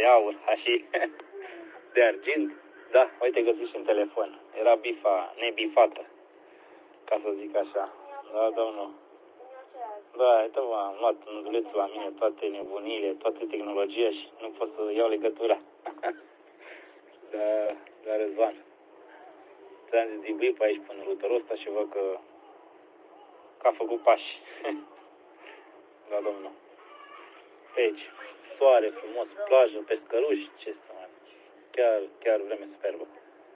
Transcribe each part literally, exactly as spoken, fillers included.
de aur, așa, de argint. Da, uite găsit și în telefon. Era bifa, nebifată, ca să zic așa. Da, domnul. Da, uite mă, am luat nădulețul la mine, toate nebunile, toate tehnologia și nu pot să iau legătura. Da, da, Răzvan. Ți-am zis din bif aici până rutorul ăsta și văd că, că a făcut pași. Da, domnul. Pe aici, soare frumos, plajă, pescăruși, ce să mai... Chiar, chiar vreme superbă.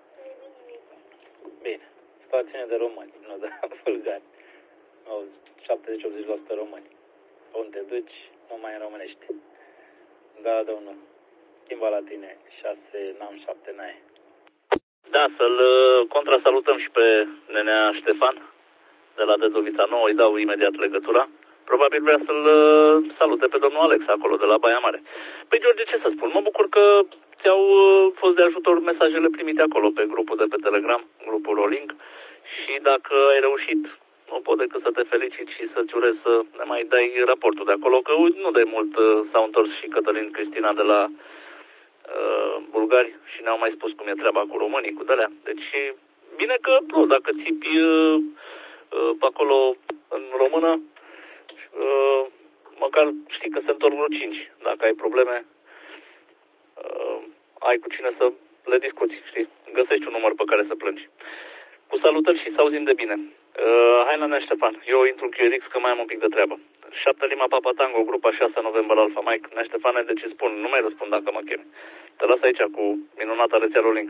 Bine, stațiune de români, nu de bulgari. șaptezeci-optzeci la sută români. Unde te duci, numai în românești. Da, domnul. Schimba la tine. șase, n-am șapte, n-ai. Da, să-l contrasalutăm și pe nenea Ștefan de la Dezovița Nouă. Îi dau imediat legătura. Probabil vrea să-l salute pe domnul Alex acolo, de la Baia Mare. Păi, George, ce să spun? Mă bucur că ți-au fost de ajutor mesajele primite acolo pe grupul de pe Telegram, grupul Rolling. Și dacă ai reușit, nu pot decât să te felicit și să-ți urez să ne mai dai raportul de acolo, că nu de mult s-au întors și Cătălin Cristina de la uh, bulgari și ne-au mai spus cum e treaba cu românii, cu de-alea. Deci, bine că, nu, dacă țipi uh, uh, pe acolo în română, uh, măcar știi că se întorc vreo cinci. Dacă ai probleme, uh, ai cu cine să le discuți, știi? Găsești un număr pe care să plângi. Cu salutări și să auzim de bine. Uh, hai la Nea Ștefan. Eu intru în Q R X că mai am un pic de treabă. șapte Lima Papa Tango, grupa șase November Alpha Mike. Nea Ștefane, de ce spun? Nu mai răspund dacă mă chemi. Te las aici cu minunata rețea Rolling. Uh,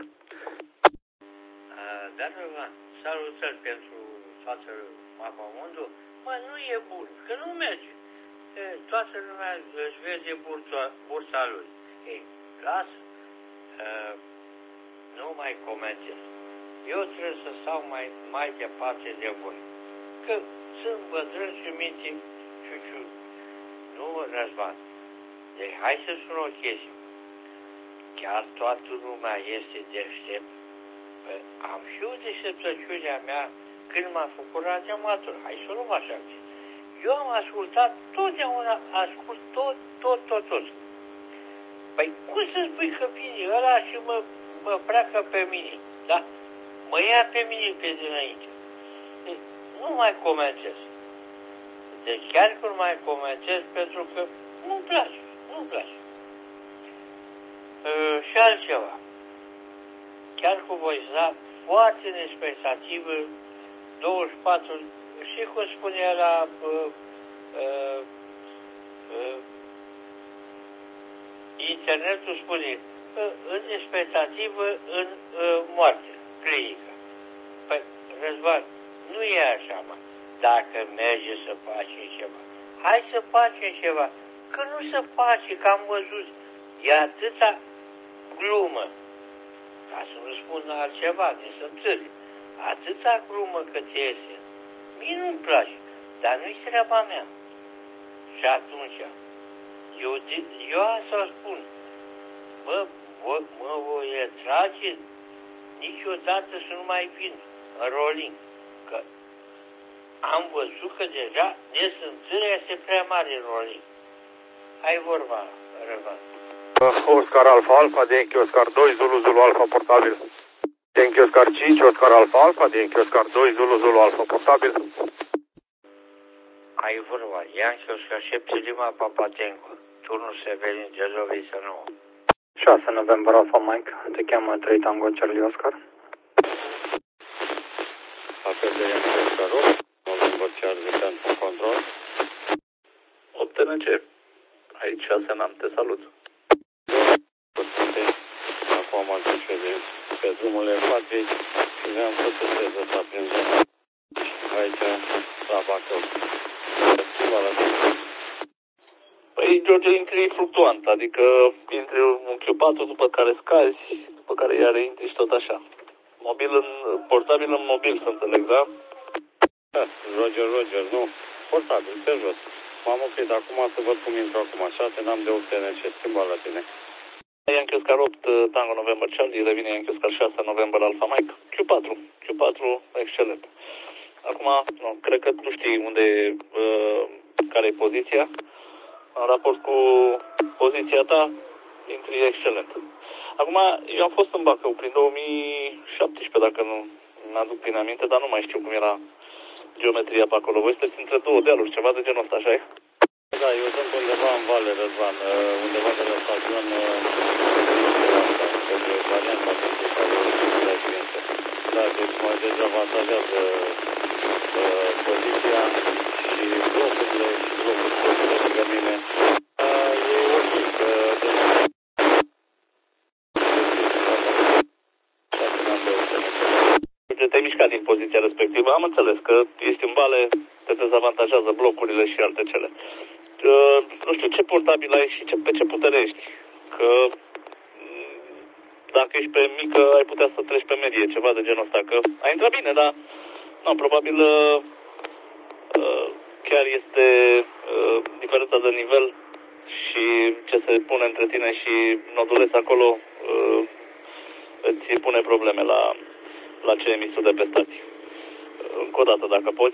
da, Răzvan, salutări pentru toată Mapamundo. Mă, nu e bun, că nu merge. E, toată lumea își vede bursa, bursa lui. Ei, lasă. Uh, nu mai comentez. Eu trebuie să stau mai, mai departe de voi. Că sunt bătrân și minte ciuciu. Nu, Răzvan. Deci hai să spun o chestie. Chiar toată lumea este deștept. Bă, am și eu deșteptăciunea mea când m-a făcut radioamator. Hai să luăm așa. Eu am ascultat totdeauna, ascult tot, tot, tot, tot. Păi cum să spui că vine ăla și mă, mă pleacă pe mine, da? Mă ia pe mine pe dinainte. Deci, nu mai comentez. Deci chiar că nu mai comentez pentru că nu-mi place, nu-mi place. Uh, și altceva. Chiar cu voi da foarte nespectativă douăzeci și patru, și cum spunea la uh, uh, uh, internetul spune uh, în expectativă în uh, moarte clinică. Păi, Răzvan, nu e așa, mă. Dacă merge să facem ceva, hai să facem ceva. Că nu se face, că am văzut. E atâta glumă. Ca să nu spun altceva, de să înțeleg. Atâta glumă cât iese. Mie nu-mi place, dar nu-i treaba mea. Și atunci, eu, eu asta spun. Mă, mă, mă voi trage niciodată să nu mai vin în Rolling. Că am văzut că deja nesânțărea este prea mare în Rolling. Hai vorba, Răzvan. Oscar Alfa Alfa, Yankee Oscar doi, Zulu Zulu Alfa portabil. Yankee Oscar cinci, Oscar Alfa Alfa, Yankee Oscar doi, Zulu Zulu Alfa portabil. Ai vorba, Yankee Oscar șapte Lima Papa Tango, turnul Severin, Dezovița Nouă. șase November Alpha Mike, te cheamă trei Tango Charlie Oscar. Apel de Yankee Oscar opt, November Charlie pentru control. opt N C. Aici șase N A M, te salut. Acum mă duce de pe drumul Evației și vreau să testez ăsta prin zona. Aici, la Bacău. Se schimbă la tine. Păi, George, intri fluctuant, adică intri un Q patru, după care scazi, după care iar intri și tot așa. Mobil în, portabil în mobil, să înțeleg, da? Da, Roger, Roger, nu. Portabil, pe jos. M-am oprit acum să văd cum intru acum. șase N A M de opt N C, schimbă la tine. Yankee Oscar opt, Tango November Charlie, revine Yankee Oscar șase, November Alpha Mike, Q patru, Q patru, excelent. Acum, nu, cred că tu știi unde, uh, care e poziția. În raport cu poziția ta, intri geometrie excelent. Acum, eu am fost în Bacău prin două mii șaptesprezece, dacă nu mi-aduc bine aminte, dar nu mai știu cum era geometria pe acolo. Voi sunteți între două dealuri, ceva de genul ăsta, așa e? Da, eu sunt undeva în Vale, Răzvan, undeva de la stațion, pe varianta pe care o sunt la experiență. Da, deci mă dezavantajează uh, poziția și blocurile și blocurile lângă mine. Uh, e ok, că de te-ai mișcat din poziția respectivă, am înțeles că ești în vale, te dezavantajează blocurile și alte cele. Uh, nu știu, ce portabil ai și ce, pe ce putere ești? Că dacă ești pe mică, ai putea să treci pe medie, ceva de genul ăsta, că ai intrat bine, dar nu, probabil uh, uh, chiar este uh, diferența de nivel și ce se pune între tine și noduleț acolo uh, îți pune probleme la, la ce emisul de pe stație. Uh, încă o dată, dacă poți.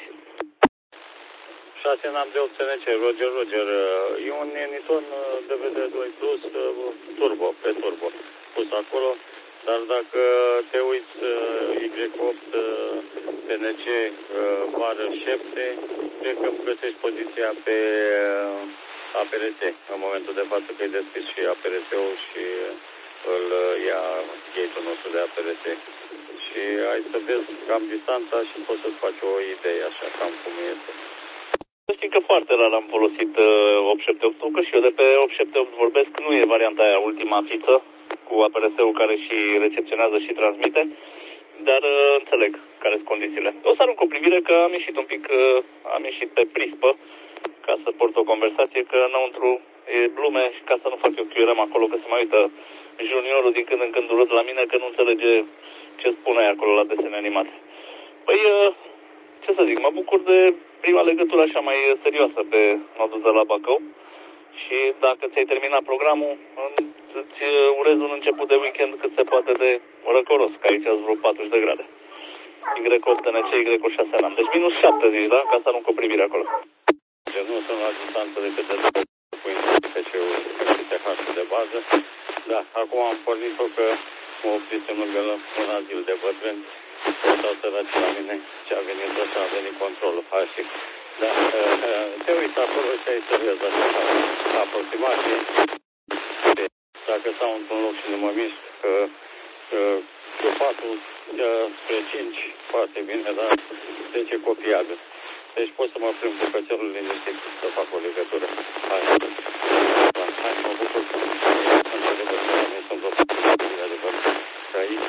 șase n-am de opt T N C, Roger, Roger. E un Niton D V D doi plus turbo, pe turbo, pus acolo. Dar dacă te uiți Y opt T N C bară șapte, cred că îmi găsești poziția pe A P R T. În momentul de față că e deschis și A P R T-ul și îl ia gate-ul nostru de A P R T. Și ai să vezi cam distanța și poți să-ți faci o idee așa cam cum este. Să știi că foarte rar am folosit uh, opt șapte opt, că și eu de pe opt șapte opt vorbesc, nu e varianta aia ultima fiță cu A P R T-ul care și recepționează și transmite, dar uh, înțeleg care sunt condițiile. O să arunc o privire că am ieșit un pic, uh, am ieșit pe prispă ca să port o conversație, că înăuntru e glume și ca să nu fac eu chiurăm acolo, că se mai uită juniorul din când în când urât la mine, că nu înțelege ce spune acolo la desene animate. Păi, uh, ce să zic, mă bucur de prima legătură așa mai serioasă pe nodul de la Bacău și dacă ți-ai terminat programul, îți urez un început de weekend cât se poate de răcoros, că aici ați vreo patruzeci de grade. Y opt T N C, Y șase n-am. Deci minus șapte zici, da? Ca să arunc o privire acolo. Deci nu sunt la distanță decât de cu P C-ul T H de bază. Da, acum am pornit-o că mă oprisem lângă un azil de bătrâni. Sau săraci la mine ce a venit ăsta, a venit controlul, așa. Da, te uiți acolo și ai să vezi așa, aproximație. Dacă stau într-un loc și nu mă mișc, cu patul spre cinci, foarte bine, dar zece copiabil. Deci pot să mă prind cu cățelul liniștit să fac o legătură. Hai, da, hai, mă bucur că sunt adevărat, noi sunt vreo adevărat. Și aici,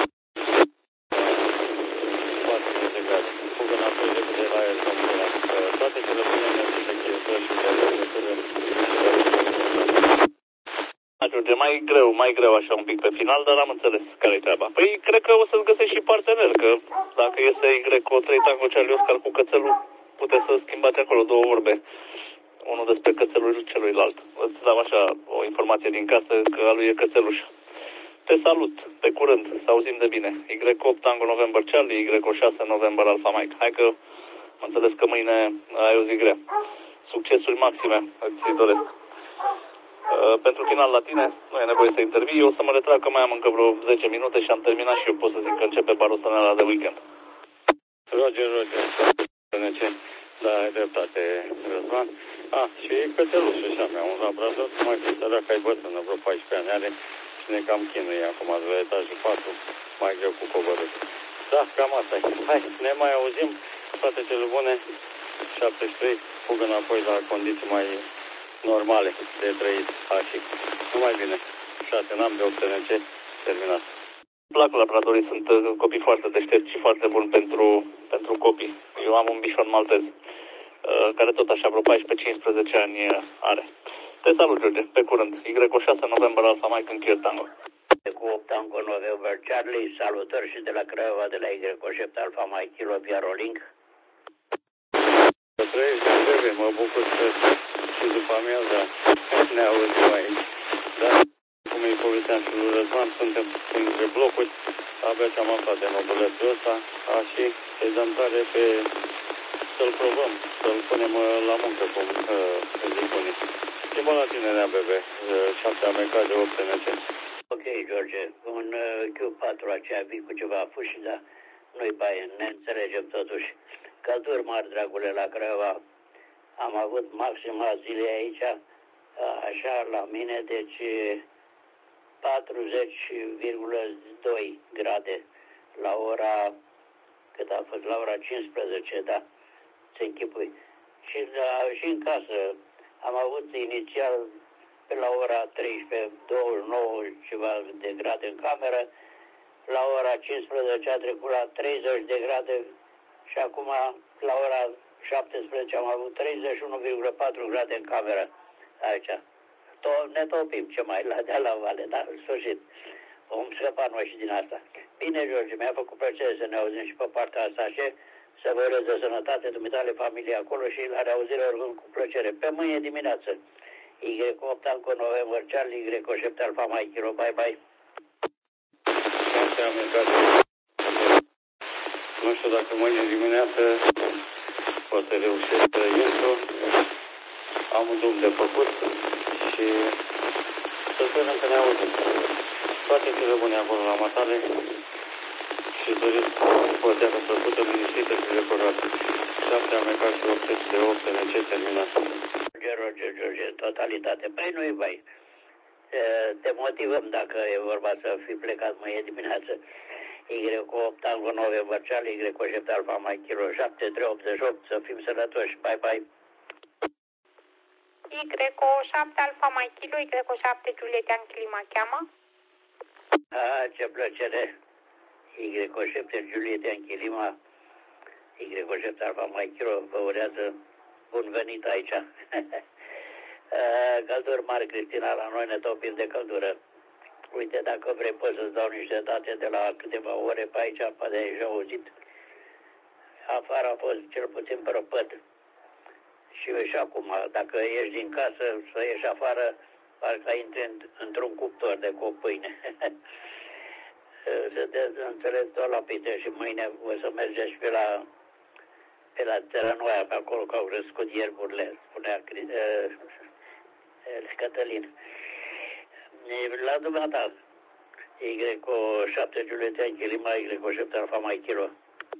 fugă înapoi de de la el, toate cele bune merge de chestii și de legătură. Ajunge mai greu, mai greu așa un pic pe final, dar am înțeles care-i treaba. Păi cred că o să-ți găsești și partener, că dacă este Y cu trei Tango Charlie Oscar cu cățelul, puteți să schimbați acolo două vorbe. Unul despre cățelul celuilalt. Îți dau așa o informație din casă că a lui e cățeluș. Te salut, pe curând, să auzim de bine. Y opt Tango November Charlie, Y șase November Alpha Mike. Hai că mă înțeles că mâine ai o zi grea. Succesuri maxime, îți doresc. Uh, pentru final la tine, nu e nevoie să intervii, eu o să mă retrag că mai am încă vreo zece minute și am terminat și eu pot să zic că începe barostanela de weekend. Roger, Roger, da, ai dreptate, Răzvan. Ah, și cățelușul și-a mea, un labrador, mai fi sărac, ai bătrână, vreo paisprezece ani are și ne cam chinuie acum, de la etajul patru, mai greu cu coborât. Da, cam asta e. Hai, ne mai auzim, toate cele bune, șaptezeci și trei, fugă înapoi la condiții mai normale de trăit, așa. Numai bine, șase n-am de opt T N C, terminat. Plac labradorii, sunt copii foarte deștepți și foarte buni pentru, pentru copii. Eu am un bișon maltez, care tot așa vreo paisprezece cincisprezece ani are. Te salut, George, pe curând. Y șase November Alpha Mike în Kier Tango. Cu opt Tango November Charlie, salutări și de la Craiova, de la Y șapte Alpha Mike Kilo Via Rolling. Să trăiești de vreme, mă bucur să și după amiaza ne auzim aici. Da? Cum îi povesteam și lui Răzvan, suntem între blocuri, abia ce am aflat de mobiletul ăsta, și îi dăm tare pe să-l probăm, să-l punem la muncă, cum uh, zic unii. Schimbă la tine, Nea Bebe, șapte A M K de opt N C. Ok, George, un uh, Q patru aceea vii cu ceva fuși, dar nu-i baie, ne înțelegem totuși. Călduri mari, dragule, la Craiova. Am avut maxima zile aici, așa, la mine, deci patruzeci virgulă doi grade la ora, cât a fost, la ora cincisprezece, da, se închipui. Și, da, și în casă am avut inițial pe la ora treisprezece, douăzeci și nouă ceva de grade în cameră, la ora cincisprezece a trecut la treizeci de grade și acum la ora șaptesprezece am avut treizeci și unu virgulă patru grade în cameră aici. To- ne topim ce mai la de la vale, dar în sfârșit vom scăpa noi și din asta. Bine, George, mi-a făcut plăcere să ne auzim și pe partea asta și să vă urez de sănătate, dumitale, familie acolo și la reauzire oricum cu plăcere. Pe mâine dimineață. Y opt Tango November Charlie, Y șapte Alfa Mike Kilo, bye bye. Nu știu dacă mâine dimineață o să reușesc să intru. Am un drum de făcut și să sperăm că ne auzim. Toate cele bune acolo la Matale și doresc o seară plăcută, liniștită și decorată. șapte A M K și opt sute de opt N C terminat. George, George, totalitate. Păi nu-i bai. Te motivăm dacă e vorba să fi plecat mâine dimineață. Y opt Tango November Charlie, Y șapte Alfa Mike Kilo, șapte trei optzeci și opt, să fim sănătoși. Bye bye. Y șapte Alfa Mike Kilo, Y șapte Juliet Yankee Lima cheamă. Ah, ce plăcere. Y șapte Juliet Yankee Lima, Y șapte Alfa Mike Kilo, vă urează bun venit aici. Călduri mari, Cristina, la noi ne topim de căldură. Uite, dacă vrei, poți să-ți dau niște date de la câteva ore pe aici, poate ai deja auzit. Afară a fost cel puțin prăpăt. Și și acum, dacă ieși din casă, să ieși afară, parcă intri într-un cuptor de cu pâine. Să te înțeleg tot la pite și mâine o să mergeți pe la pe la Țărănoaia, pe acolo, că au crescut ierburile, spunea uh, Cătălin. La dumneata, Y șapte Juliet Yankee Lima, Y șapte Alfa Mike Kilo.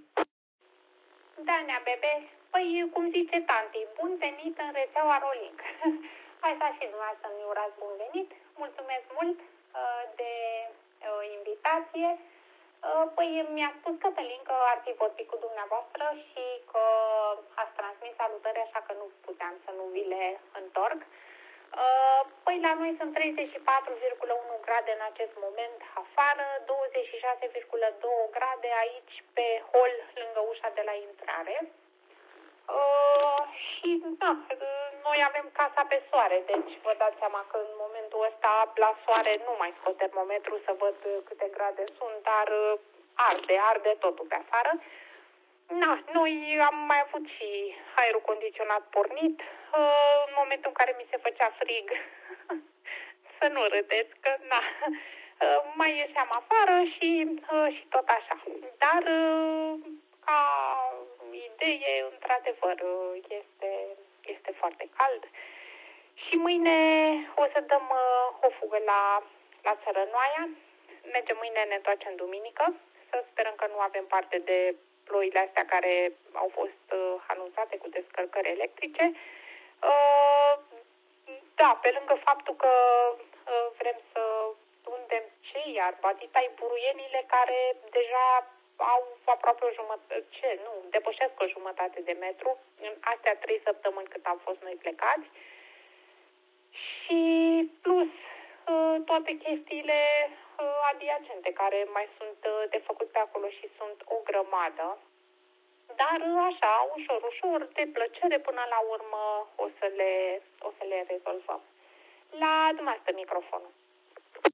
Da, Nea Bebe, păi cum zice tanti, bun venit în rețeaua Rolling. Așa și dumneavoastră mi urați bun venit. Mulțumesc mult uh, de uh, invitație. Uh, păi mi-a spus Cătălin că ar fi vorbit cu dumneavoastră și că ați transmis salutări, așa că nu puteam să nu vi le întorc. Uh, păi la noi sunt treizeci și patru virgulă unu grade în acest moment afară, douăzeci și șase virgulă doi grade aici pe hol lângă ușa de la intrare. Uh, și da, noi avem casa pe soare, deci vă dați seama că în momentul ăsta la soare nu mai scot termometru să văd câte grade sunt, dar arde, arde totul pe afară. Na, noi am mai avut și aerul condiționat pornit uh, în momentul în care mi se făcea frig. Să nu râdeți că na, uh, mai ieșeam afară și, uh, și tot așa. Dar uh, ca idee, într-adevăr, este, este foarte cald. Și mâine o să dăm uh, o fugă la, la Țărănoaia. Mergem mâine, ne întoarcem duminică. Să sperăm că nu avem parte de ploile astea care au fost uh, anunțate cu descărcări electrice. Uh, da, pe lângă faptul că uh, vrem să undem ce iarbă, atâta-i buruienile care deja au aproape o jumătate, ce, nu, depășesc o jumătate de metru, în astea trei săptămâni cât am fost noi plecați. Și plus toate chestiile adiacente care mai sunt de făcut pe acolo și sunt o grămadă. Dar așa, ușor, ușor, de plăcere, până la urmă o să le, o să le rezolvăm. La dumneavoastră microfonul.